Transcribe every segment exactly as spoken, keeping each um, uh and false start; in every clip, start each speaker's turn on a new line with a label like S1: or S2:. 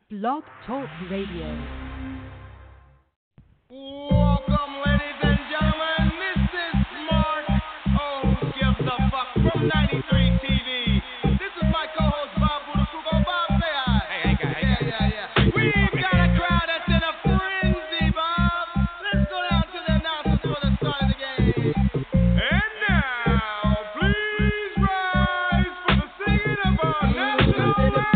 S1: Blog Talk Radio.
S2: Welcome, ladies and gentlemen. This is Mark. Oh, who gives a fuck from ninety-three T V. This is my co-host Bob Budakugo. Bob, say hi.
S3: Hey, hey, guy, hey,
S2: yeah, yeah, yeah. We've got a crowd that's in a frenzy, Bob. Let's go down to the announcers for the start of the game. And now, please rise for the singing of our national anthem.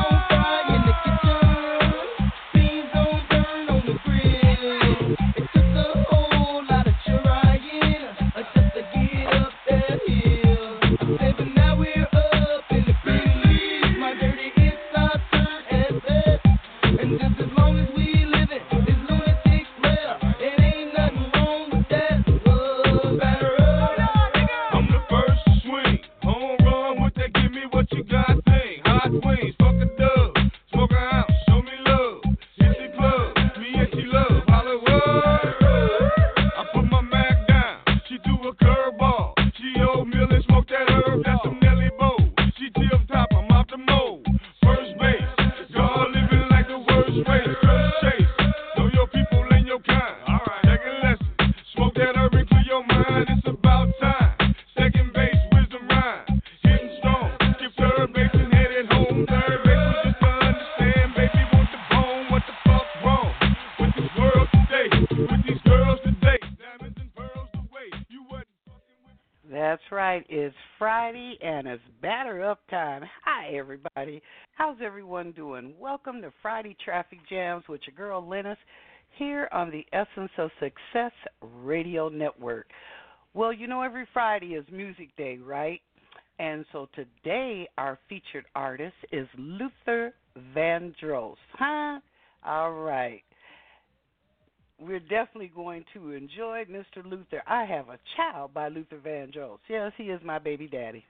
S4: It's Friday and it's batter up time. Hi, everybody. How's everyone doing? Welcome to Friday Traffic Jams with your girl, Linus, here on the Essence of Success Radio Network. Well, you know, every Friday is Music Day, right? And so today our featured artist is Luther Vandross. Huh? All right. We're definitely going to enjoy Mister Luther. I Have a Child by Luther Vandross. Yes, he is my baby daddy.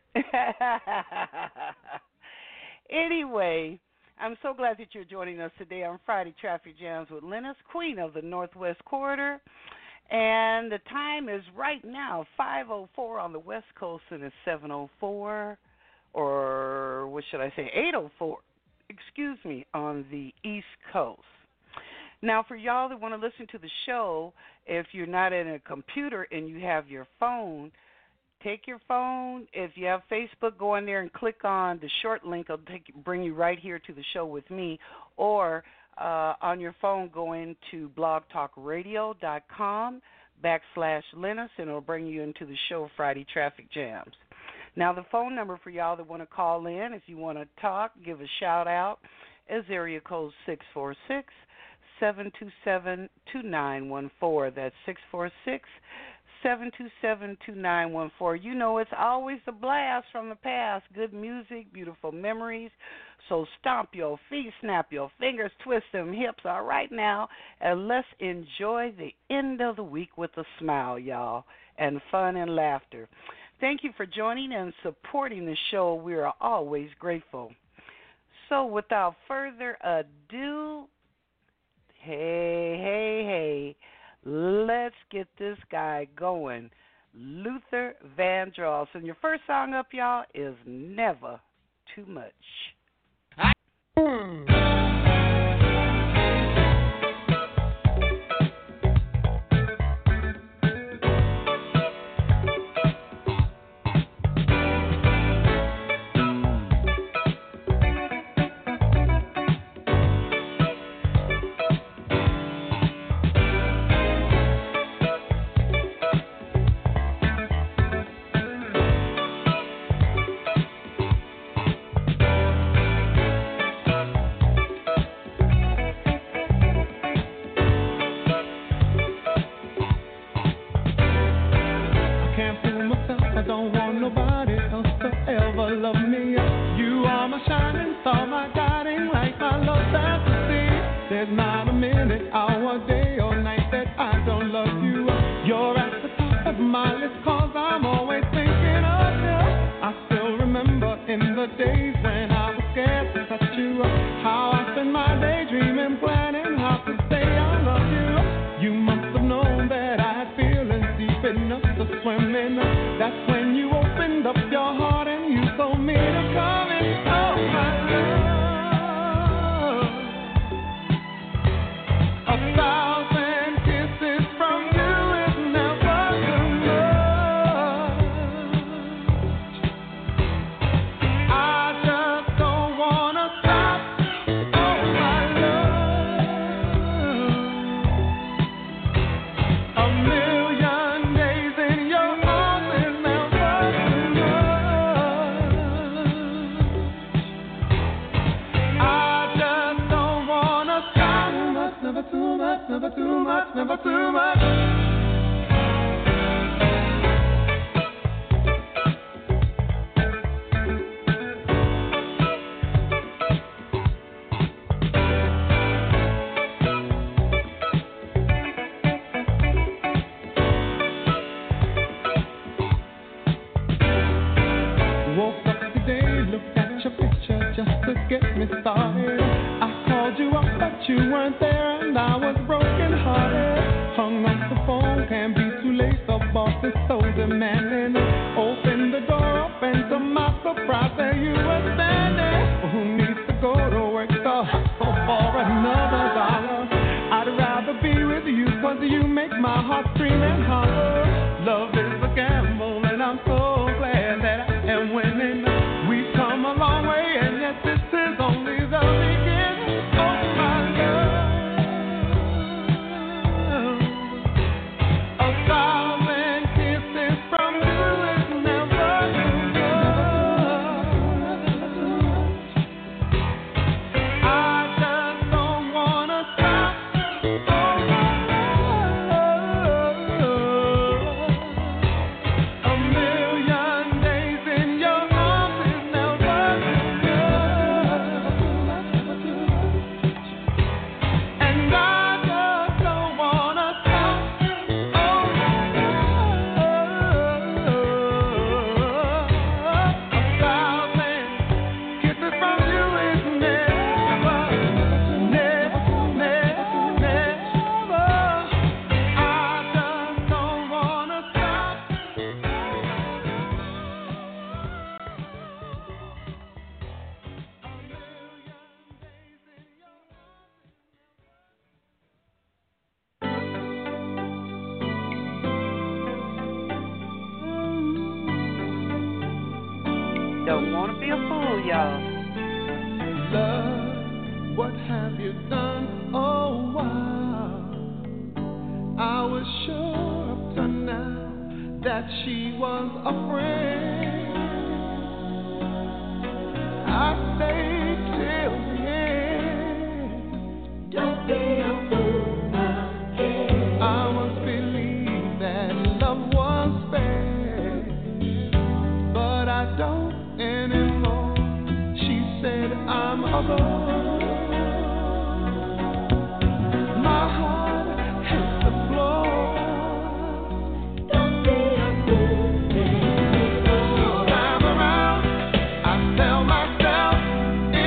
S4: Anyway, I'm so glad that you're joining us today on Friday Traffic Jams with Linus, Queen of the Northwest Corridor. And the time is right now five oh four on the West Coast, and it's seven oh four, or what should I say, eight oh four, excuse me, on the East Coast. Now, for y'all that want to listen to the show, if you're not in a computer and you have your phone, take your phone. If you have Facebook, go in there and click on the short link. It'll take, bring you right here to the show with me. Or uh, on your phone, go into blogtalkradio.com backslash Linus, and it'll bring you into the show Friday Traffic Jams. Now, the phone number for y'all that want to call in, if you want to talk, give a shout-out, is area code six four six, seven two seven, two nine one four. That's six four six, seven two seven, two nine one four. You know, it's always a blast from the past. Good music, beautiful memories. So stomp your feet, snap your fingers, twist them hips. All right now, and let's enjoy the end of the week with a smile, y'all, and fun and laughter. Thank you for joining and supporting the show. We are always grateful. So without further ado, Hey, hey, hey, let's get this guy going. Luther Vandross. And your first song up, y'all, is Never Too Much.
S2: Hmm. That's when you opened up your heart and you told me to come in. Oh, my love.
S3: never too much, never too much, never too much.
S5: Woke up today, looked at your picture just to get me started. I called you up, but you weren't there, and I was broken hearted. Hung up the phone, can't be too late. The boss is so demanding. Opened the door up, and to my surprise, there you were standing. Who needs to go to work so for another dollar? I'd rather be with you, cause you make my heart scream and holler. Love is a gamble, and I'm so glad that I am winning. We've come a long way, and yet this is only the beginning. Oh, my love, a thousand kisses from you is never enough. I just don't wanna stop. Oh, a million days in your arms is never enough. And I just don't wanna stop. Oh, a thousand kisses from you is never, never, never, never. I just don't wanna stop.
S4: Don't want to be a fool, y'all.
S5: Love, what have you done? Oh, wow. I was sure up to now that she was a friend. I stayed till the end. Don't be a fool now, yeah. I was believed that love was fair, but I don't anymore. She said I'm alone. My heart hits the floor. Don't be a fool. Time around, I tell myself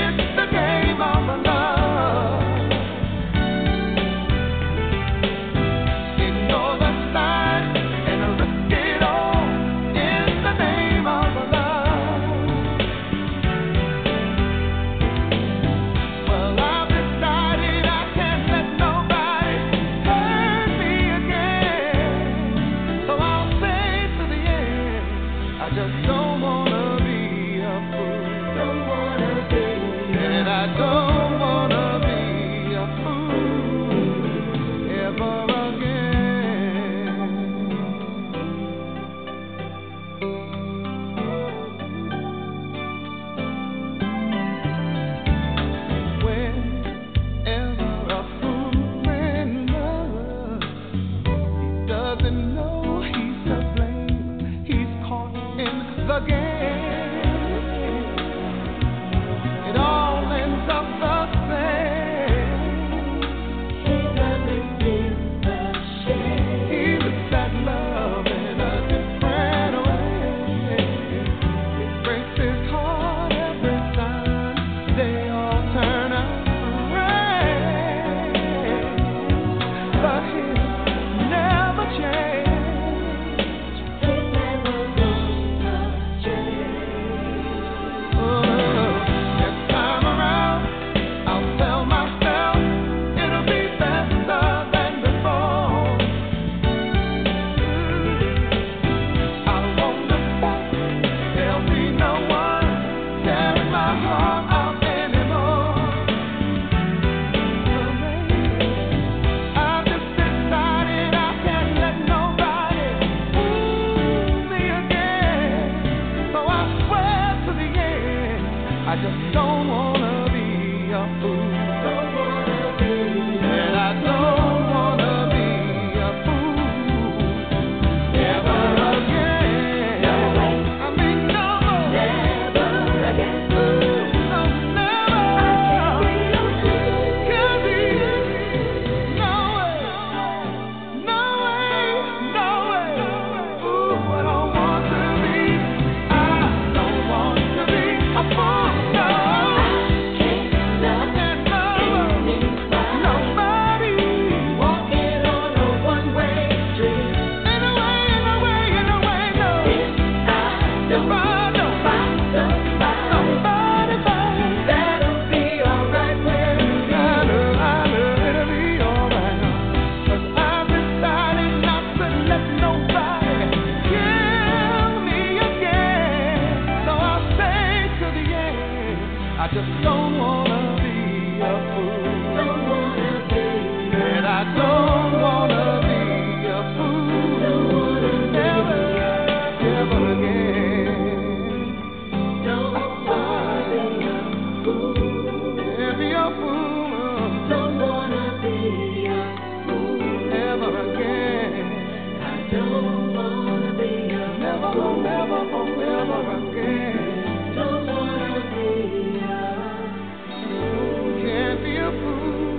S3: don't wanna be a fool ever again. I don't wanna be a never, fool. never, never again. Don't wanna be a fool. Can't be a fool.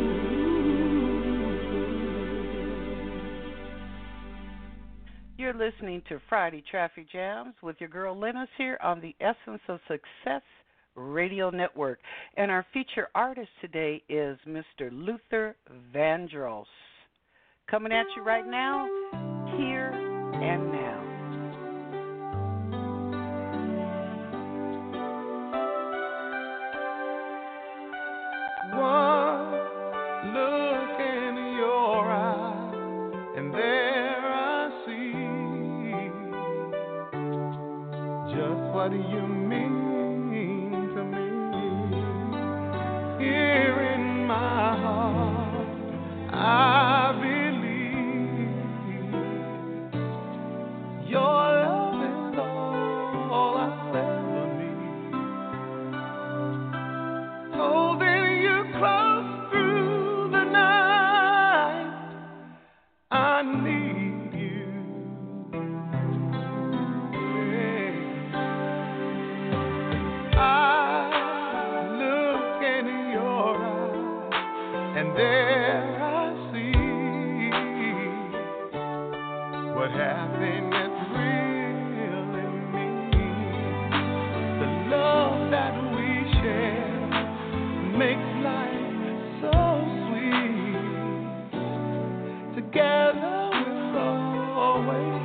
S4: You're listening to Friday Traffic Jams with your girl Linus here on the Essence of Success Radio Network. And our feature artist today is Mister Luther Vandross. Coming at you right now, here and now.
S5: One look in your eyes, and there I see just what you mean to me. Here in my heart, I believe your love is all I'll ever need. Holding you close through the night, I need you. I look in your eyes, and there I see what happiness really means. The love that we share makes life so sweet. Together we'll always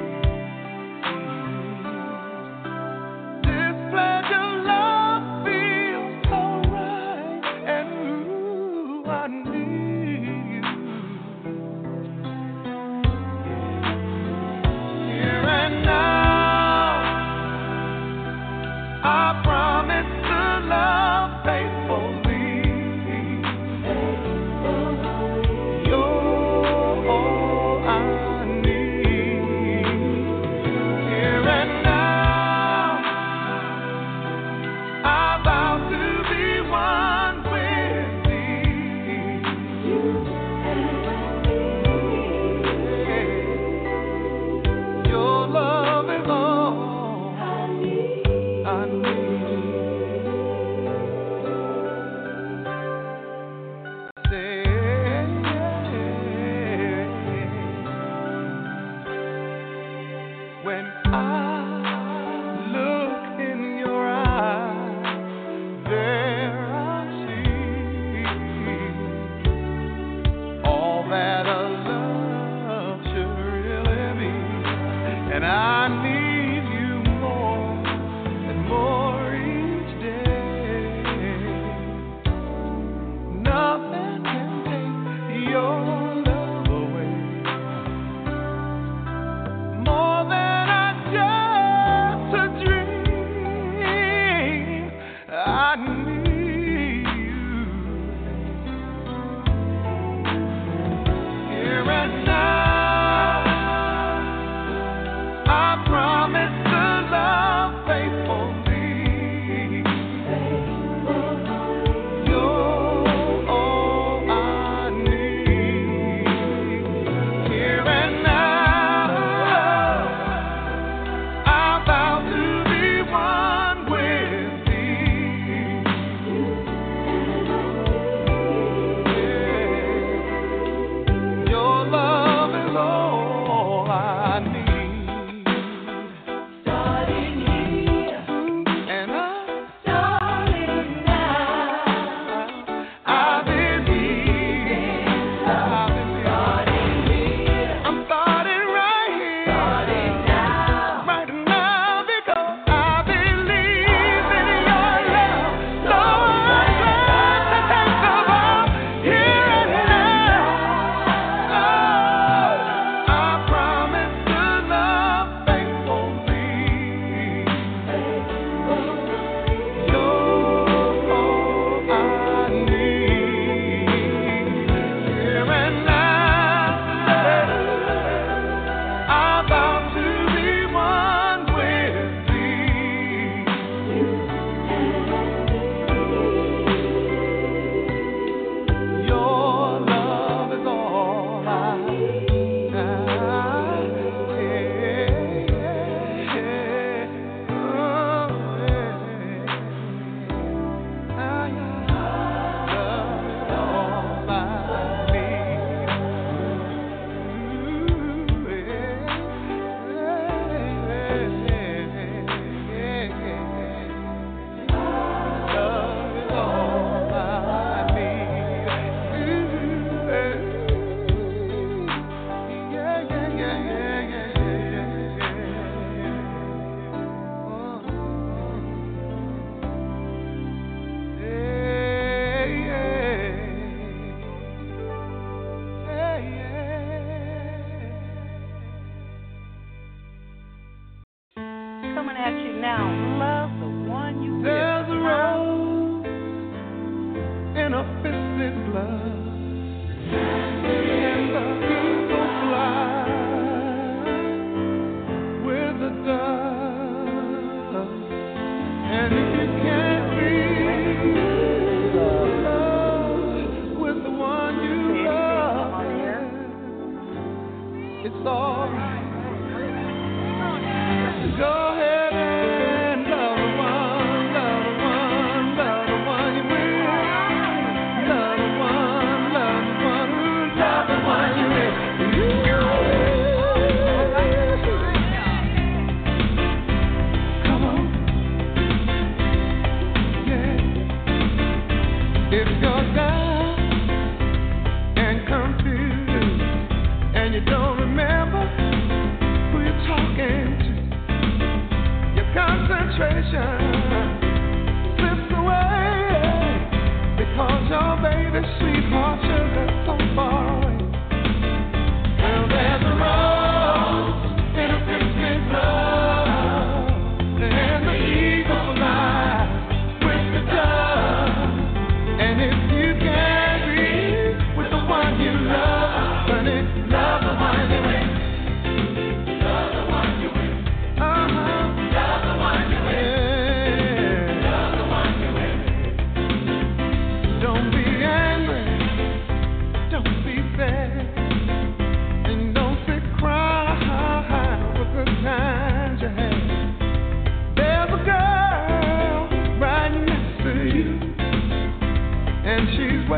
S5: this pledge of love feels so right, and ooh, I need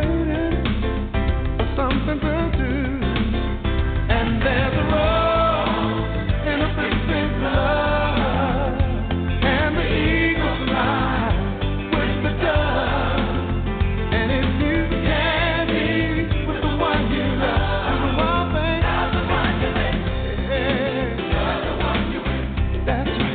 S5: waiting for something to do. And there's a rose in a big, big love, and the eagle flies with the dove. And if you can't be with the one you love, do the one thing. Love the one you with. Yeah. Love the one you with. That's right.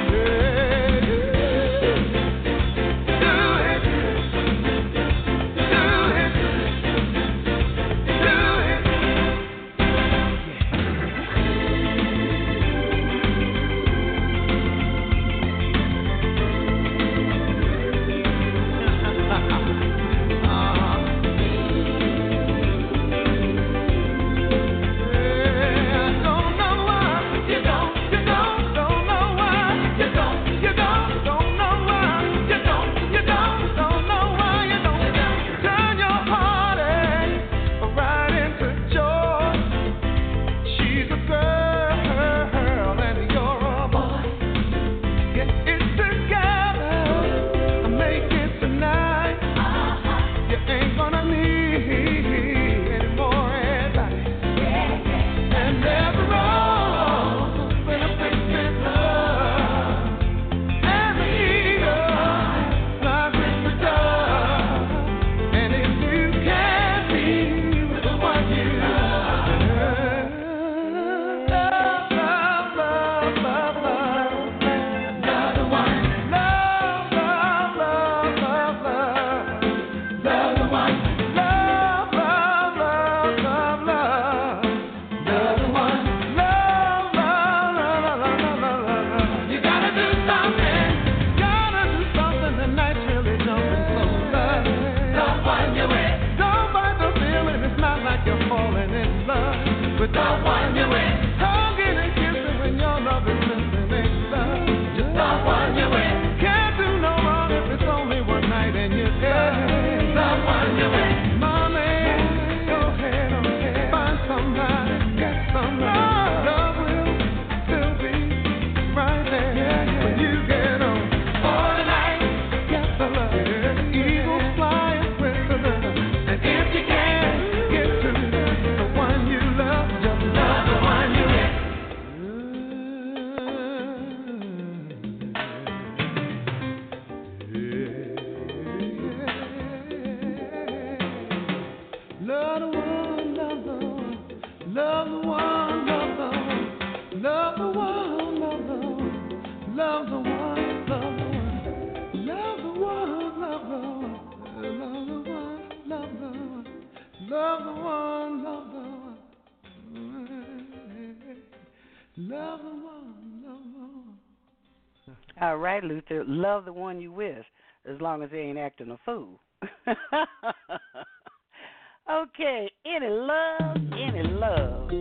S4: All right, Luther. Love the one you with, as long as they ain't acting a fool. Okay, any love, any love.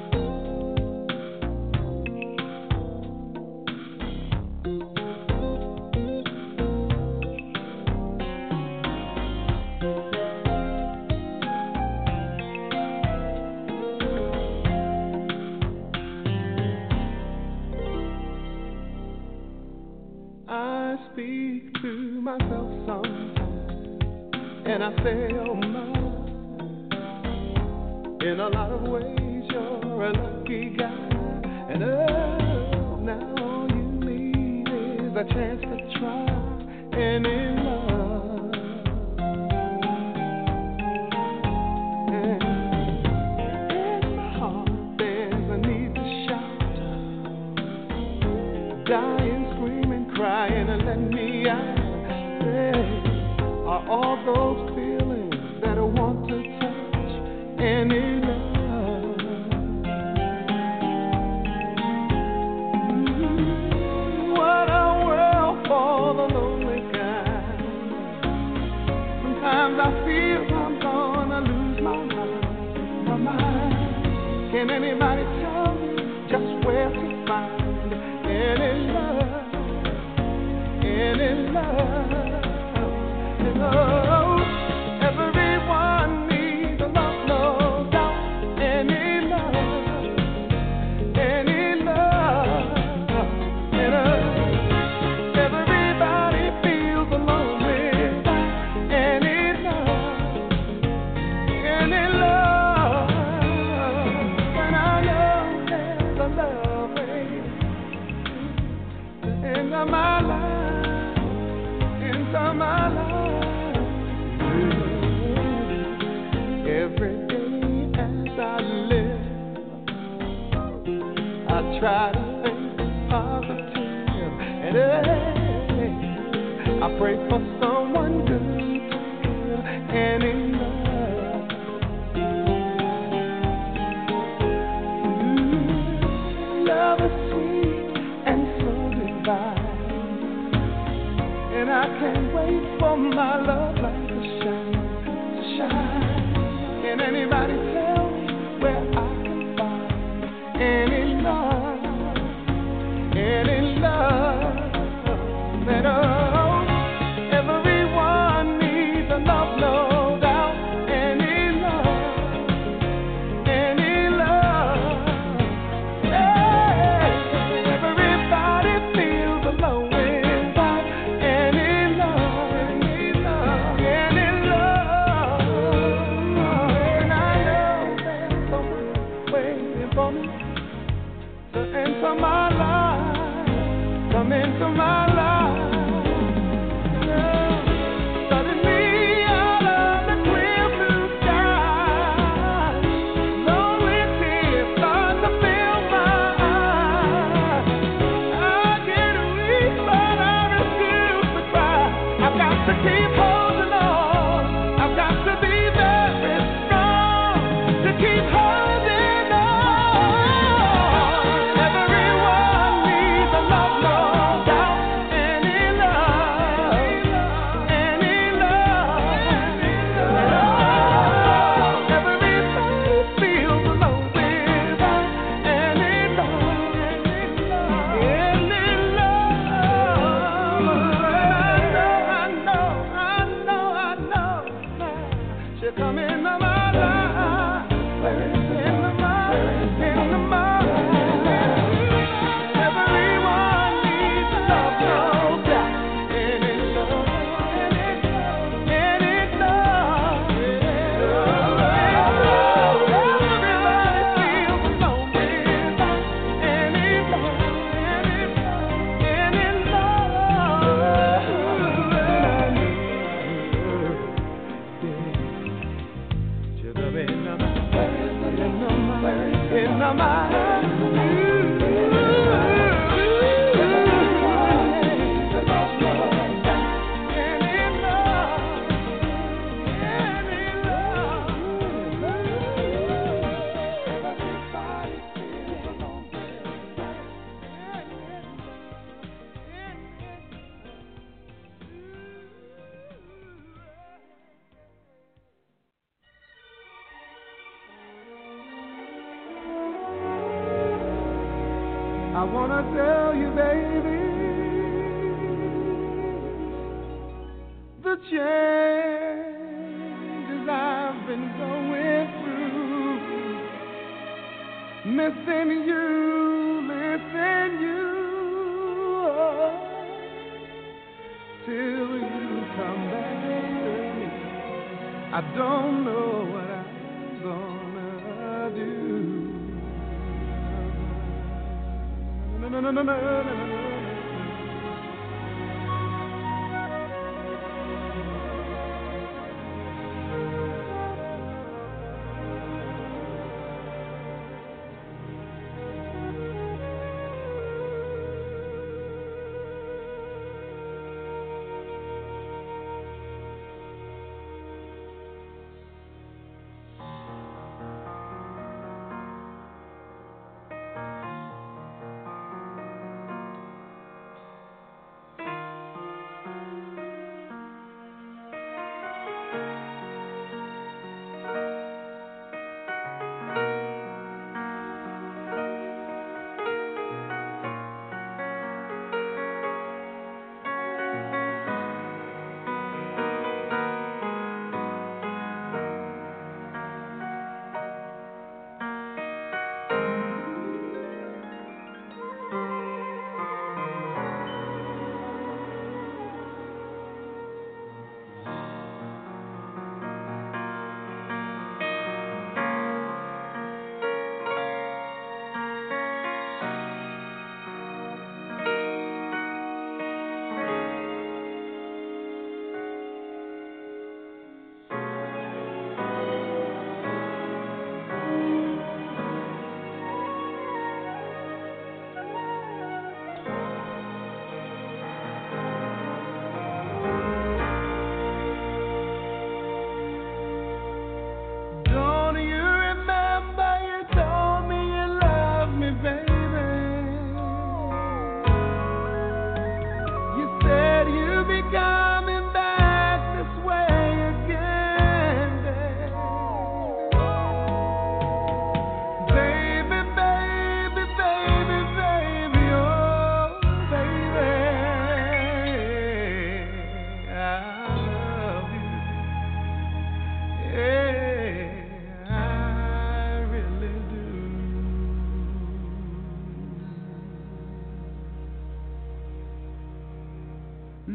S5: I speak to myself sometimes, and I say, oh my, in a lot of ways you're a lucky guy, and oh, now all you need is a chance to try any love. And in my heart there's a need to shout, dying, screaming, crying, and let me out. There are all those feelings that I want to touch any love. Mm, what a world for the lonely guy. Sometimes I feel I'm gonna lose my mind, my mind. Can anybody tell me just where to find any love? Any love, and oh, everyone needs a love, no doubt. Any love, any love, and oh, everybody feels alone without any love, any love, and I know there's a love waiting into my life, into my life. Every day as I live, I try to think positive, and hey, I pray for someone good and in love. Mm, love is sweet and so divine, and I can't wait for my love light to shine, to shine. Can anybody tell me where I can find any love, any love that oh, everyone needs a love, no doubt. Any love, any love. Hey, everybody feels alone without any love, any love, any love. And I know there's someone waiting for me to enter my life, come into my life. Suddenly out of the clear blue sky, lonely tears start to fill my eyes. I get weak, but I refuse to cry. I've got to keep holding on. I've got to be very strong to keep holding on. Everyone needs a love, no doubt. Any love, any love, any love. Everybody feels alone without any love, any love. I know, I know, I know, I know. She'll come into my life, into my, into my life. Everyone needs love, no doubt. Any love, any love, any love. Everybody feels alone without any love, any love, any love. Should have been in my, in my mind. I wanna tell you, baby, the changes I've been going through, missing you, missing you, oh, till you come back to me. I don't know what I'm gonna do. No, no, no, no, no, no, no.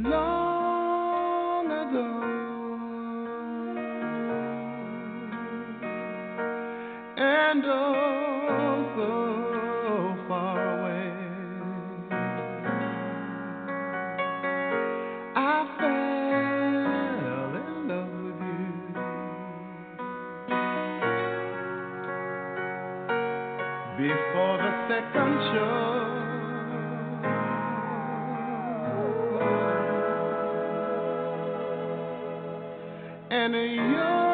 S5: long ago, and oh so far away, I fell in love with you before the second show. And your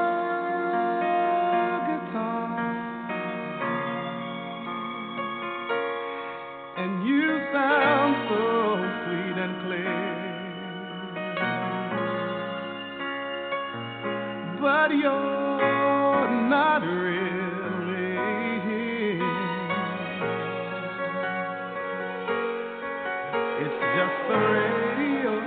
S5: guitar, and you sound so sweet and clear, but you're not really here. It's just the radio.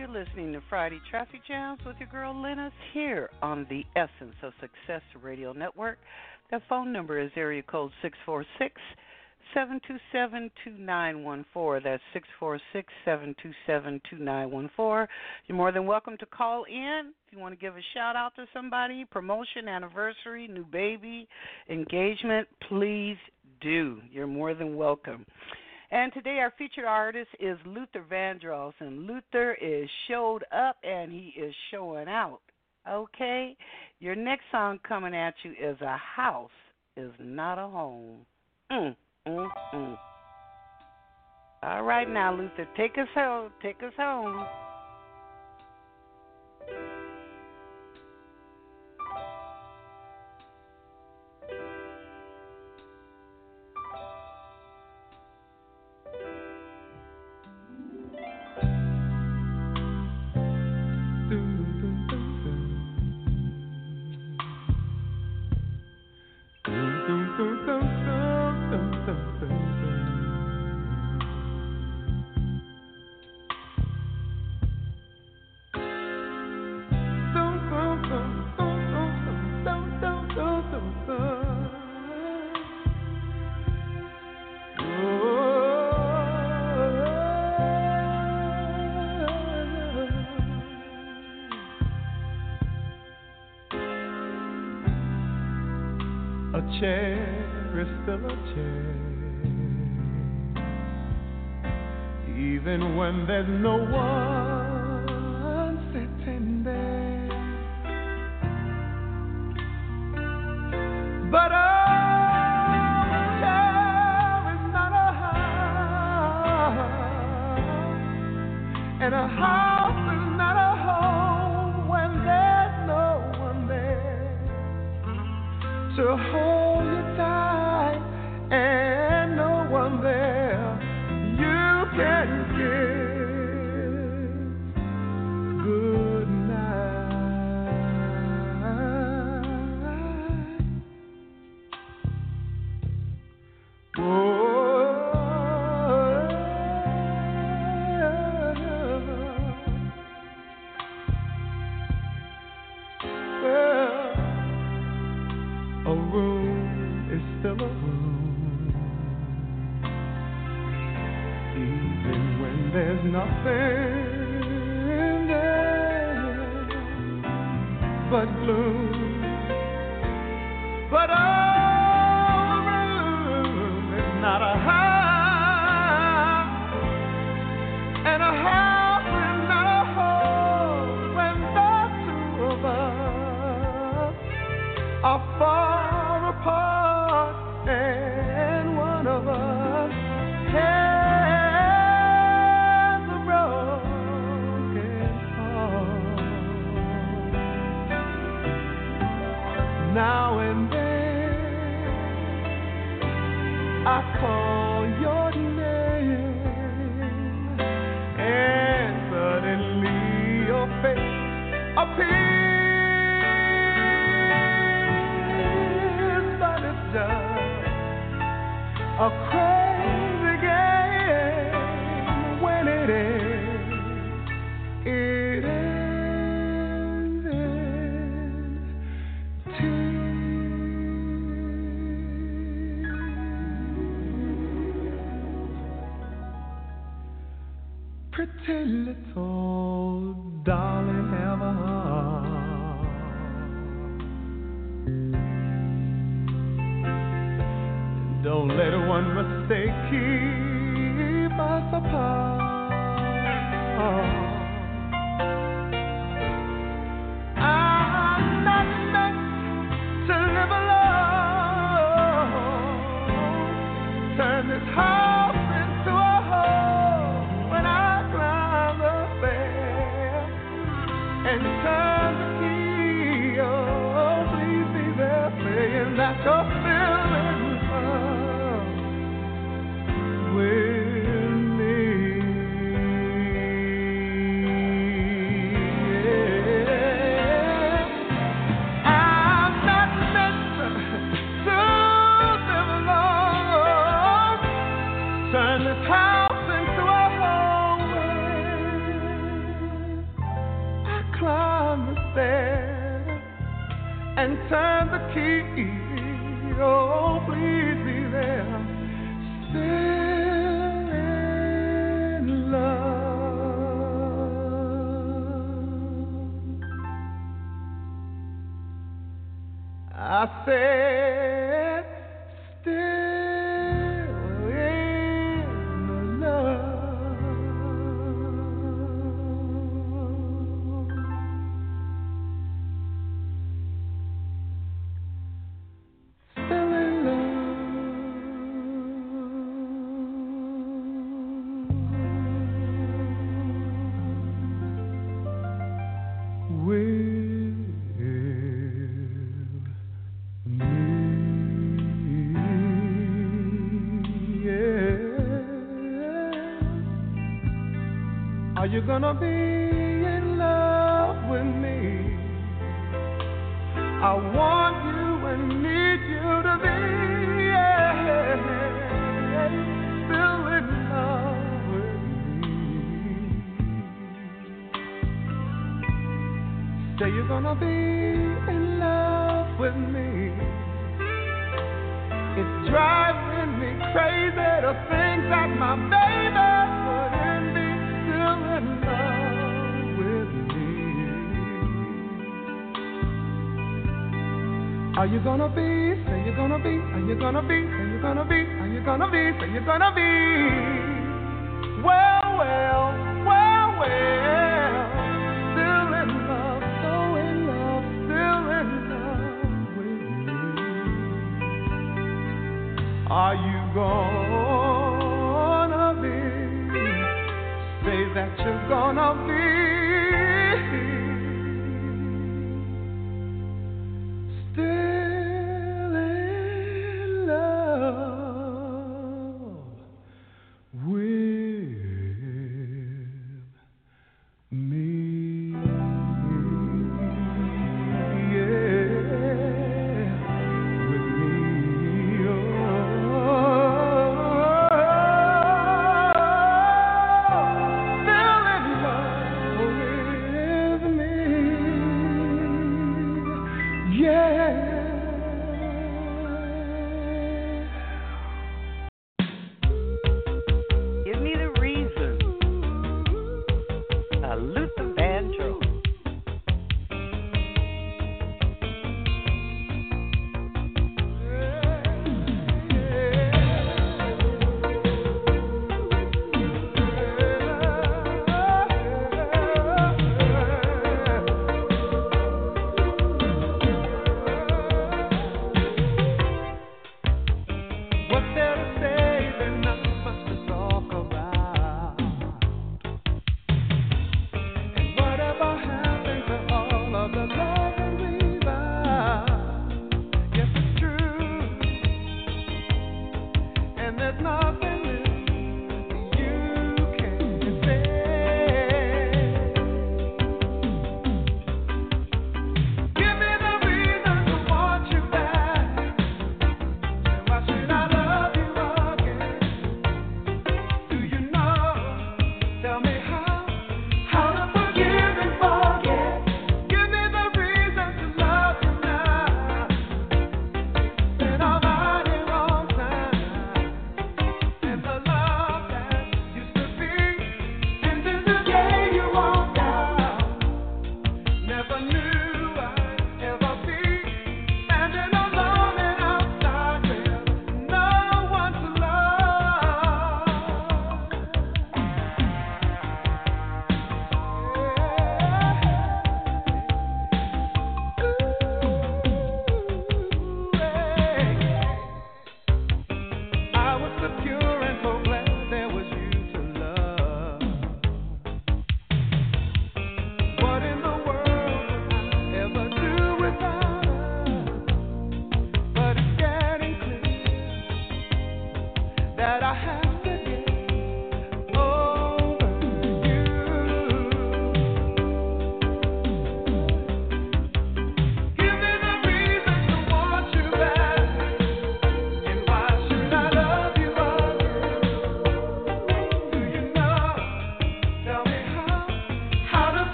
S4: You're listening to Friday Traffic Jams with your girl Lennis here on the Essence of Success Radio Network. The phone number is area code six four six, seven two seven, two nine one four. That's six four six, seven two seven, two nine one four. You're more than welcome to call in if you want to give a shout out to somebody, promotion, anniversary, new baby, engagement. Please do. You're more than welcome. And today our featured artist is Luther Vandross, and Luther is showed up and he is showing out. Okay? Your next song coming at you is A House Is Not a Home. Mm, mm, mm. All right now, Luther, take us home. Take us home.
S5: Chair is still a chair, even when there's no one sitting there. But a chair is not a house, and a house is not a home when there's no one there to hold and no one there you can give good night. Oh, well, a room is still a room. There's nothing there but gloom. But a room is not a house, and a house is not a home when the two of us are far apart, and one of us has now and then I call your name, and suddenly your face appears, but it's just a crazy game when it is, it is. Pretty little darling, have a heart. Don't let one mistake keep us apart. I'm not meant to live alone. Turn this house into a home when I and turn the key, oh, please be there, saying that you're still in love with me. Yeah. I'm not meant to live alone. Turn this house into a home. climb the stairs and turn the key. Oh, please be there, still in love. I said, still in love. Still in love with me. Yeah. Are you gonna be in love with me? I want you and need you to be, yeah, still in love with me. Say you're gonna be in love with me. It's driving me crazy to think that my baby wouldn't be still in love with me. Are you gonna be? Say you're gonna be. Are you gonna be? Say you're gonna be. Are you gonna be? Say you're gonna be. Well, well, well, well. Still in love, so in love, still in love with me. Are you gonna be? Say that you're gonna be. Still in love with me. Yeah, with me. Oh, still in love with me. Yeah.
S4: Give me the reason. Uh, Luther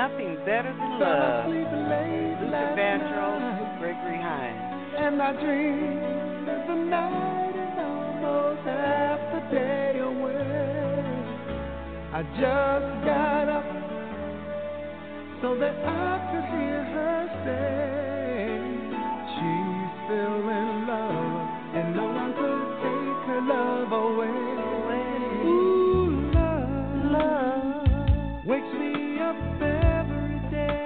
S4: Nothing Better Than
S5: Fell
S4: Love.
S5: asleep late
S4: Luther
S5: last
S4: Vandross,
S5: night,
S4: Gregory Hines.
S5: and I dreamed that the night is almost half the day away. I just got up so that I could hear her say she's still in love and no one could take her love away. Ooh, love, love wakes me up every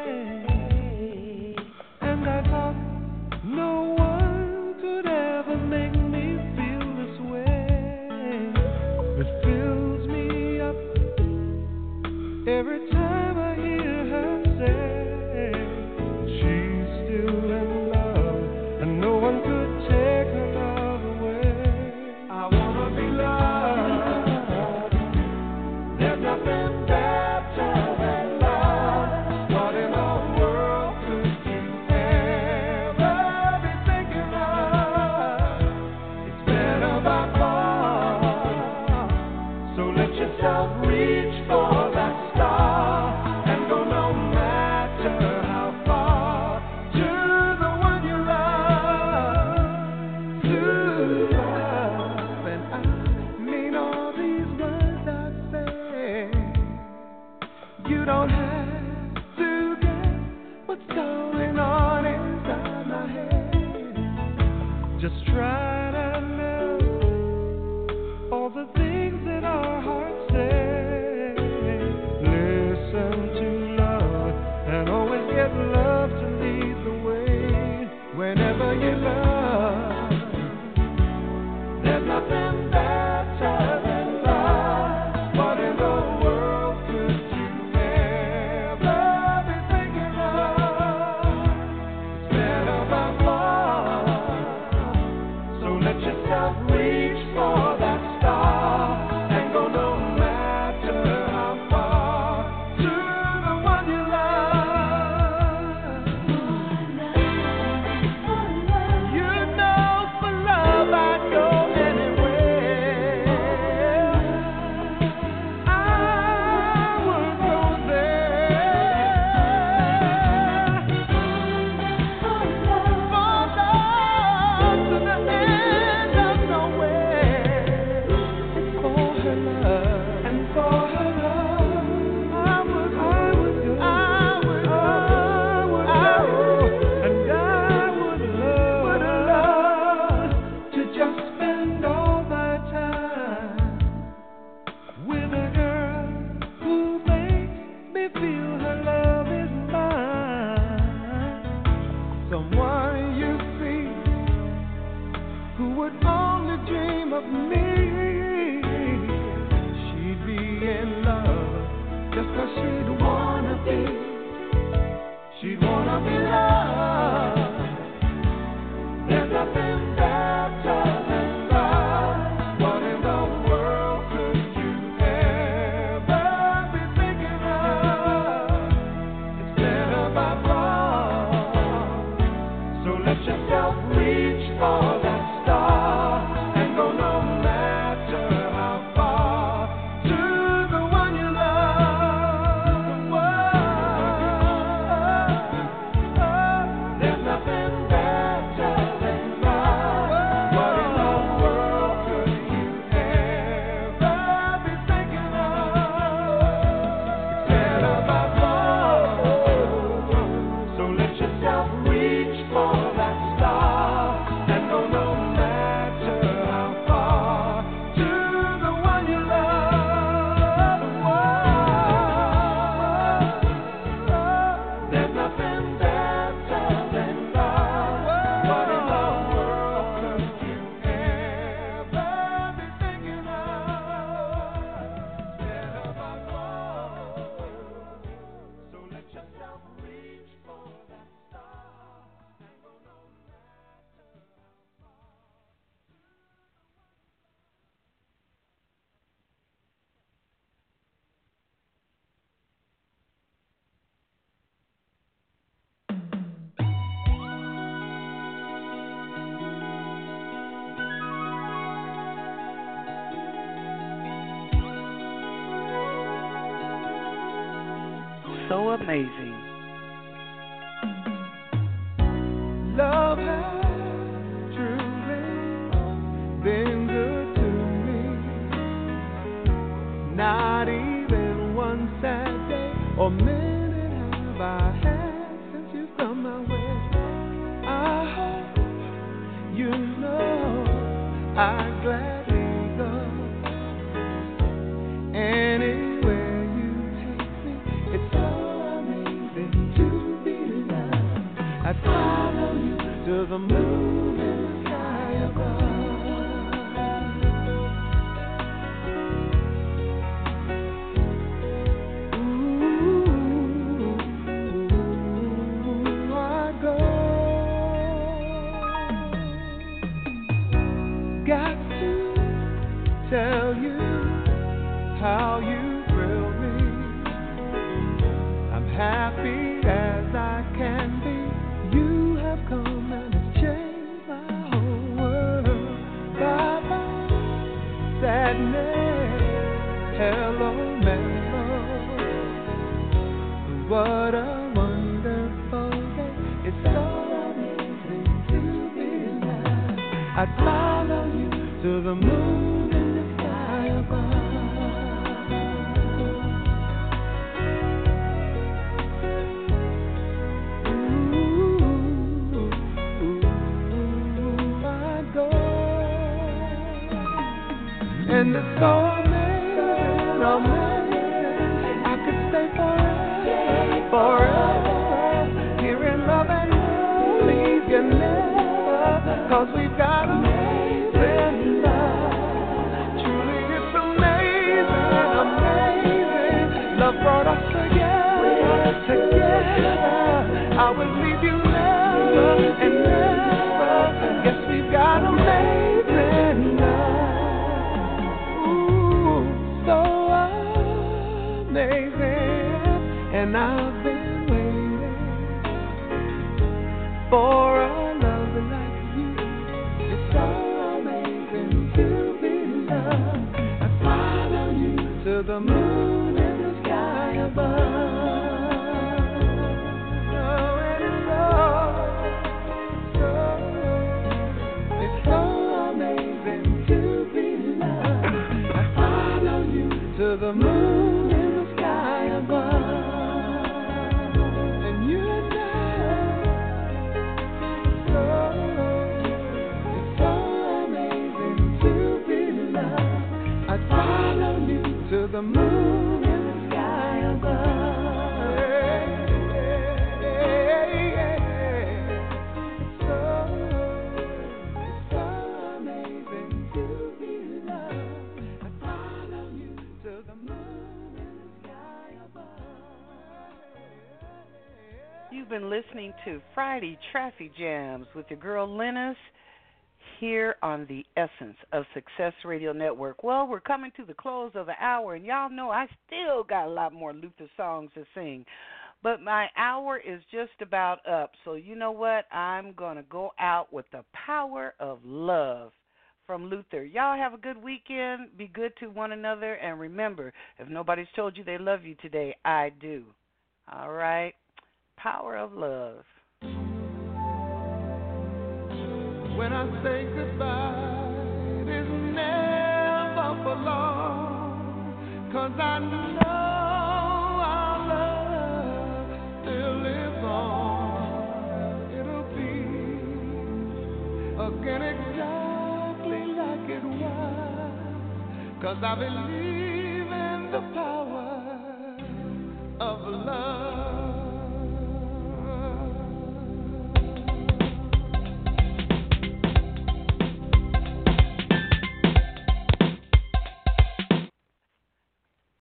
S5: day, and I thought no one could ever make me feel this way. It fills me up every time I hear her say she's still in love and no one could take her love away. I wanna be loved. There's nothing better than love. What in the world could you ever be thinking of? It's better by far. So let yourself reach for that star and go no matter how far to the one you love, to love. And I mean all these words I say. You don't have to guess what's going on inside my head. Just try to know all the things that our hearts say. Listen to love and always get love to lead the way. Whenever you love, there's nothing better than love. What in the world could you ever be thinking of? It's better by far. So let yourself reach for that star and go no matter how far to the one you love. You know for love I'd go anywhere. I would go there. For love to the end of nowhere. It's for her love and for her love. I would, I would go, I would, I would, I would, and I would love, would love to just spend all my time with a girl who makes me feel her love is mine. Someone you see who would only dream of me. She'd be in love just 'cause she'd wanna be. She'd wanna be loved. There's nothing better than love. What in the world could you ever be thinking of? It's better by far. So let yourself reach for that star and go no matter how far to the one you love. Whoa. There's nothing better than love. What in the world could you ever be thinking of? It's better by far. So let yourself reach for that star and go no matter how far to the one you love. Whoa. There's nothing better than love. What in the world could you ever
S4: so amazing.
S5: Love has truly been good to me. Not even one sad day or minute have I had since you've come my way. I hope you know I gladly go anywhere you take me. It's so amazing to be loved. I'd follow you to the moon and the sky above. Ooh, I'd go. Got to tell you how you thrill me. I'm happy as I can be. You have come and it's changed my whole world. Bye bye, sadness. Hello, mellow. What a wonderful day. It's so amazing to be alive. I'd follow you to the moon and the sky above. And it's so amazing, amazing. I could stay forever, forever. Here in love and leave you never. Cause we've got amazing love. Truly it's amazing, amazing. Love brought us together, together. I will leave you never and never. Yes, we've got amazing love. So amazing, and I've been waiting for a love like you. It's so amazing to be loved. I follow you to the moon and the sky above. Oh, and it's so, so, it's so amazing to be loved. To the moon and the sky above, and you and I, so, it's so amazing to be loved. I'd follow you to the moon and the sky above. So, it's so amazing to be loved. I'd follow you to the moon and the sky above.
S4: You've been listening to Friday Traffic Jams with your girl Linus here on the Essence of Success Radio Network. Well, we're coming to the close of the hour, and y'all know I still got a lot more Luther songs to sing. But my hour is just about up, so you know what? I'm going to go out with the power of love from Luther. Y'all have a good weekend. Be good to one another. And remember, if nobody's told you they love you today, I do. All right? Power of love.
S5: When I say goodbye, it is never for long, 'cause I know our love still lives on. It'll be again exactly like it was, 'cause I believe